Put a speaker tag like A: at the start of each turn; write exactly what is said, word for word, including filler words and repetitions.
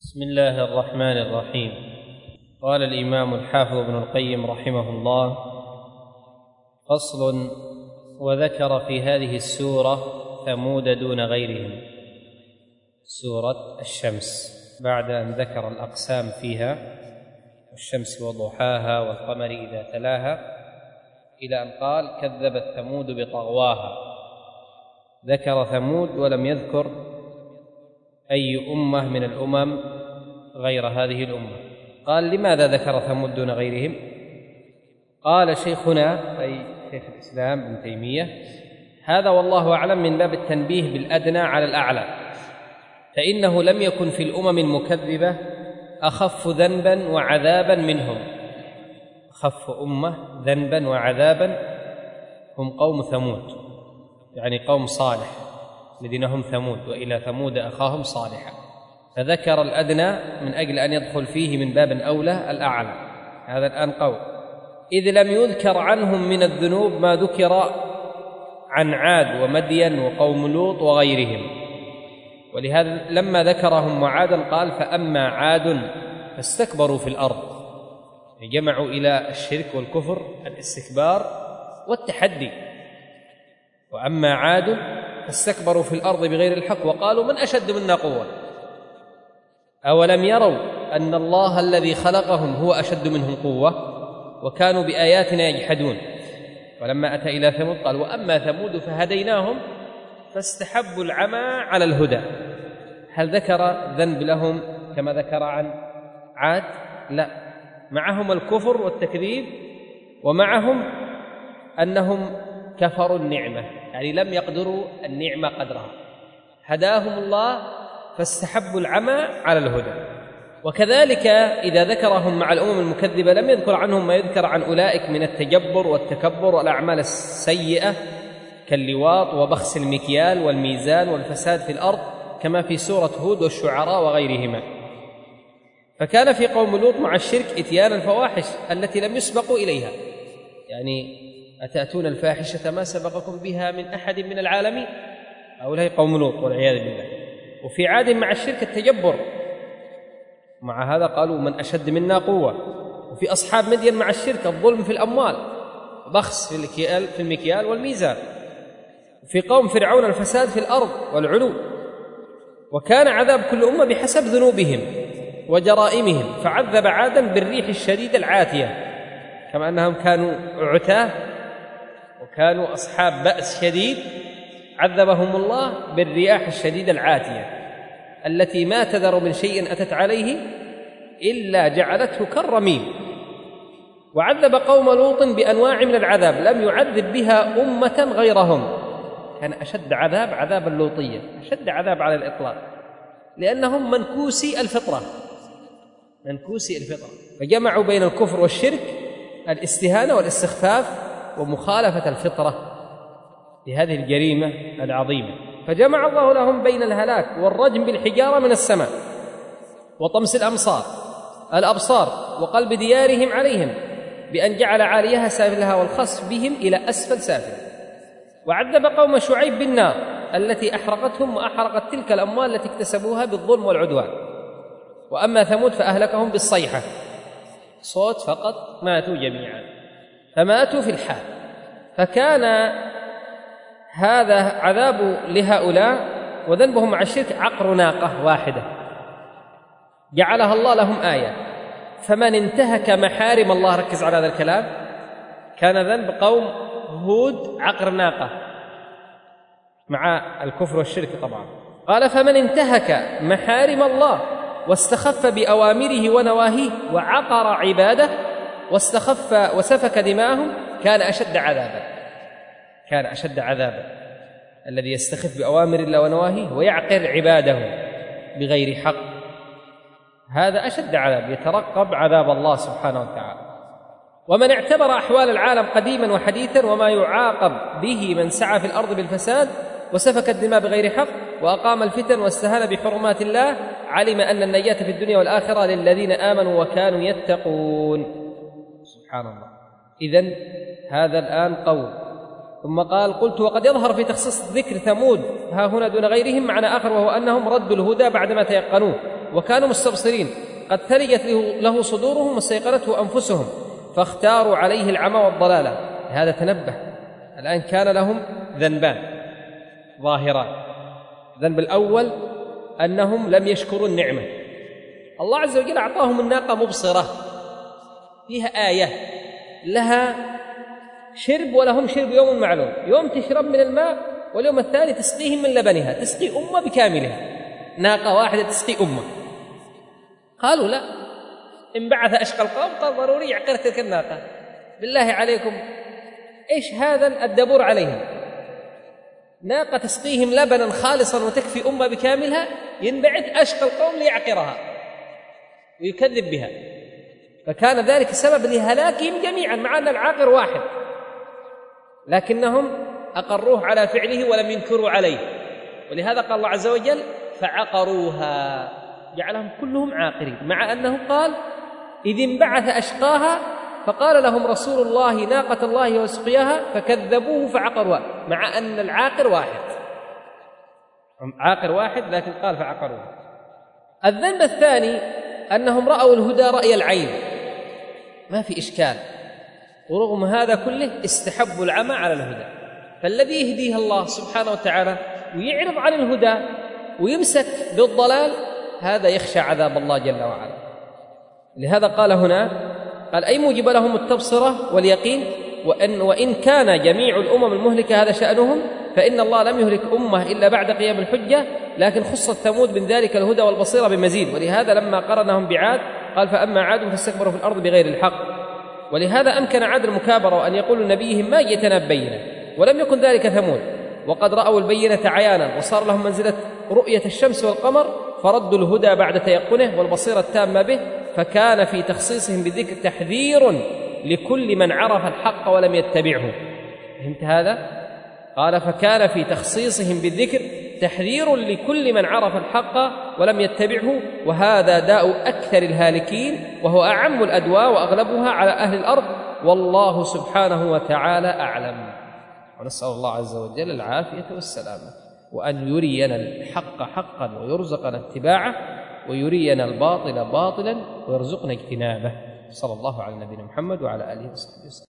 A: بسم الله الرحمن الرحيم. قال الإمام الحافظ ابن القيم رحمه الله: فصل. وذكر في هذه السورة ثمود دون غيرهم، سورة الشمس، بعد أن ذكر الأقسام فيها والشمس وضحاها والقمر إذا تلاها، إلى أن قال: كذبت ثمود بطغواها. ذكر ثمود ولم يذكر أي أمة من الأمم غير هذه الأمة. قال: لماذا ذكر ثمود دون غيرهم؟ قال شيخنا أي شيخ الإسلام ابن تيمية: هذا والله أعلم من باب التنبيه بالأدنى على الأعلى، فإنه لم يكن في الأمم المكذبة أخف ذنبا وعذابا منهم. أخف أمة ذنبا وعذابا هم قوم ثمود، يعني قوم صالح الذين هم ثمود، وإلى ثمود أخاهم صالحا، فذكر الأدنى من أجل أن يدخل فيه من باب أولى الأعلى. هذا الآن قول، إذ لم يذكر عنهم من الذنوب ما ذكر عن عاد ومدين وقوم لوط وغيرهم، ولهذا لما ذكرهم وعادا قال: فأما عاد فاستكبروا في الأرض، جمعوا إلى الشرك والكفر الاستكبار والتحدي. وأما عاد فاستكبروا في الأرض بغير الحق وقالوا: من أشد منا قوة. أولم يروا أن الله الذي خلقهم هو أشد منهم قوة وكانوا بآياتنا يجحدون. ولما أتى إلى ثمود قال: وأما ثمود فهديناهم فاستحبوا العمى على الهدى. هل ذكر ذنب لهم كما ذكر عن عاد؟ لا، معهم الكفر والتكذيب، ومعهم أنهم كفروا النعمة، يعني لم يقدروا النعمة قدرها، هداهم الله فاستحبوا العمى على الهدى. وكذلك إذا ذكرهم مع الأمم المكذبة لم يذكر عنهم ما يذكر عن أولئك من التجبر والتكبر والأعمال السيئة كاللواط وبخس المكيال والميزان والفساد في الأرض، كما في سورة هود والشعراء وغيرهما. فكان في قوم لوط مع الشرك إتيان الفواحش التي لم يسبقوا إليها، يعني أتأتون الفاحشة ما سبقكم بها من أحد من العالمين، هؤلاء قوم لوط والعياذ بالله. وفي عاد مع الشرك التجبر، مع هذا قالوا: من أشد منا قوة. وفي أصحاب مدين مع الشرك الظلم في الأموال، بخس في المكيال, في المكيال والميزان. وفي قوم فرعون الفساد في الأرض والعلو. وكان عذاب كل أمة بحسب ذنوبهم وجرائمهم، فعذب عادا بالريح الشديدة العاتية، كما أنهم كانوا عتاه وكانوا أصحاب بأس شديد، عذبهم الله بالرياح الشديدة العاتية التي ما تذر من شيء أتت عليه إلا جعلته كالرميم. وعذب قوم لوط بأنواع من العذاب لم يعذب بها أمة غيرهم، كان أشد عذاب عذاب اللوطية، أشد عذاب على الإطلاق، لأنهم منكوسي الفطرة، منكوسي الفطرة، فجمعوا بين الكفر والشرك، الاستهانة والاستخفاف ومخالفة الفطرة لهذه الجريمة العظيمة. فجمع الله لهم بين الهلاك والرجم بالحجارة من السماء وطمس الأمصار الأبصار وقلب ديارهم عليهم بأن جعل عاليها سافلها والخسف بهم إلى أسفل سافل. وعذب قوم شعيب بالنار التي أحرقتهم وأحرقت تلك الأموال التي اكتسبوها بالظلم والعدوان. وأما ثمود فأهلكهم بالصيحة، صوت فقط، ماتوا جميعا، فماتوا في الحال. فكان هذا عذاب لهؤلاء وذنبهم مع الشرك عقر ناقة واحدة جعلها الله لهم آية. فمن انتهك محارم الله، ركز على هذا الكلام، كان ذنب قوم هود عقر ناقة مع الكفر والشرك طبعا. قال: فمن انتهك محارم الله واستخف بأوامره ونواهيه وعقر عباده واستخف وسفك دماءهم كان أشد عذابا، كان أشد عذابا الذي يستخف بأوامر الله ونواهيه ويعقر عباده بغير حق، هذا أشد عذاب، يترقب عذاب الله سبحانه وتعالى. ومن اعتبر أحوال العالم قديما وحديثا وما يعاقب به من سعى في الأرض بالفساد وسفك الدماء بغير حق وأقام الفتن واستهان بحرمات الله علم أن النجاة في الدنيا والآخرة للذين آمنوا وكانوا يتقون. سبحان الله. إذن هذا الآن قول. ثم قال: قلت وقد يظهر في تخصيص ذكر ثمود ها هنا دون غيرهم معنى آخر، وهو أنهم ردوا الهدى بعدما تيقنوه وكانوا مستبصرين قد ثلجت له صدورهم واستيقنته أنفسهم فاختاروا عليه العمى والضلالة. هذا تنبه، الآن كان لهم ذنبان ظاهران. الذنب الأول أنهم لم يشكروا النعمة. الله عز وجل أعطاهم الناقة مبصرة فيها آية، لها شرب ولهم شرب يوم معلوم، يوم تشرب من الماء واليوم الثاني تسقيهم من لبنها، تسقي أمة بكاملها، ناقة واحدة تسقي أمة. قالوا لا، انبعث أشقى القوم قال ضروري يعقر تلك الناقة. بالله عليكم إيش هذا الدبور عليهم؟ ناقة تسقيهم لبنا خالصا وتكفي أمة بكاملها، ينبعث أشقى القوم ليعقرها ويكذب بها، فكان ذلك سبب لهلاكهم جميعا مع أن العاقر واحد، لكنهم أقروه على فعله ولم ينكروا عليه. ولهذا قال الله عز وجل فعقروها، جعلهم كلهم عاقرين، مع أنه قال إذ انبعث أشقاها فقال لهم رسول الله ناقة الله وسقياها فكذبوه فعقروها، مع أن العاقر واحد، عاقر واحد لكن قال فعقروها. الذنب الثاني أنهم رأوا الهدى رأي العين، ما في إشكال، ورغم هذا كله استحبوا العمى على الهدى. فالذي يهديه الله سبحانه وتعالى ويعرض عن الهدى ويمسك بالضلال هذا يخشى عذاب الله جل وعلا. لهذا قال هنا، قال أي موجب لهم التبصرة واليقين، وإن, وإن كان جميع الأمم المهلكة هذا شأنهم، فإن الله لم يهلك أمة إلا بعد قيام الحجة، لكن خصت ثمود من ذلك الهدى والبصيرة بمزيد. ولهذا لما قرنهم بعاد قال فأما عاد فاستكبروا في الأرض بغير الحق. ولهذا أمكن عاد المكابرة وأن يقولوا لنبيهم ما جئتنا ببينة، ولم يكن ذلك ثمود، وقد رأوا البينة عيانا وصار لهم منزلة رؤية الشمس والقمر، فردوا الهدى بعد تيقنه والبصيرة التامة به، فكان في تخصيصهم بالذكر تحذير لكل من عرف الحق ولم يتبعه. فهمت هذا؟ قال فكان في تخصيصهم بالذكر تحذير لكل من عرف الحق ولم يتبعه، وهذا داء أكثر الهالكين، وهو أعم الأدواء وأغلبها على أهل الأرض، والله سبحانه وتعالى أعلم. ونسأل الله عز وجل العافية والسلامة، وأن يرينا الحق حقا ويرزقنا اتباعه، ويرينا الباطل باطلا ويرزقنا اجتنابه. صلى الله على نبينا محمد وعلى آله وصحبه وسلم.